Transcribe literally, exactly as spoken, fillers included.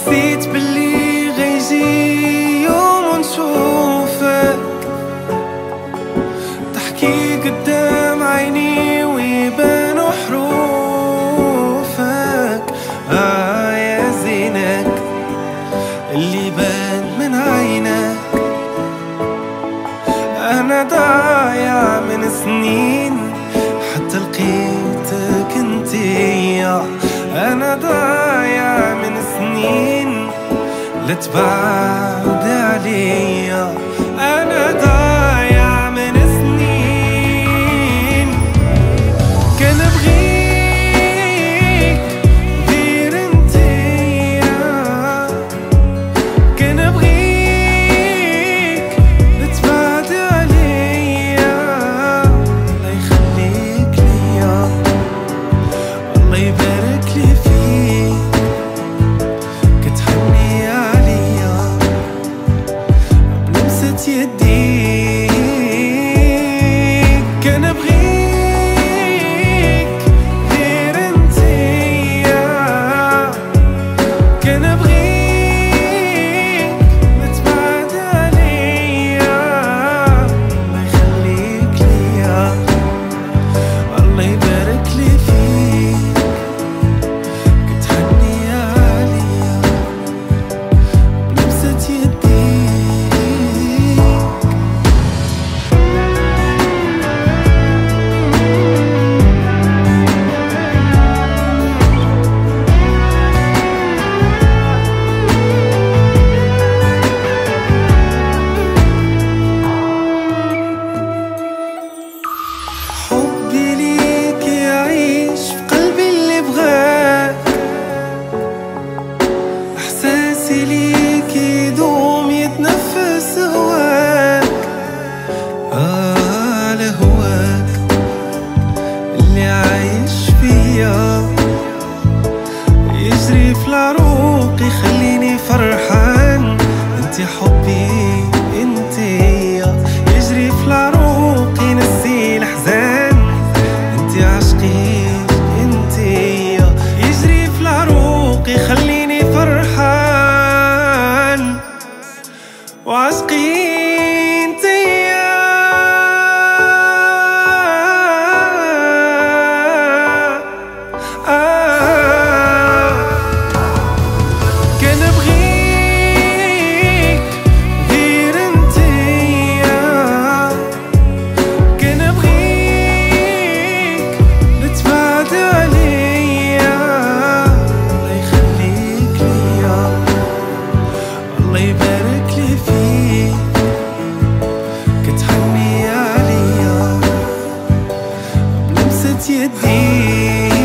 حسيت باللي غيجي يوم ونشوفك تحكي قدام عيني ويبانوا حروفك. آه يا زينك اللي بان من عينك. أنا ضايع من سنين حتى لقيتك انتيا. أنا ضايع من سنين لا تبعد عليا. أنا ضايع من سنين كان بغيك غير انتيا. كان بغيك لا تبعد عليا. الله يخليك ليا الله يبارك لي فيك كتحني عليا بلمسة يديك. كان بغيك غير انتيا. كان بغيك لا تبعد عليا. الله يخليك ليا الله يبارك لي فيك كتحني عليا بلمسة يديك. حبي ليك يعيش في قلبي اللي بغاك. احساسي ليك يدوم يتنفس هواك. آه لهواك اللي عايش فيا يجري في العروق يخليني فرحان. انتي حبي انتيا يجري في العروق ينسي الحزان. انتي عشقي انتيا يجري في العروق يخليني فرحان. وعشقي انتيا آه. كان بغيك غير انتيا. كان بغيك لا تبعد عليا. الله يخليك ليا الله يبارك لي فيك كتحني عليا بلمسة يديك.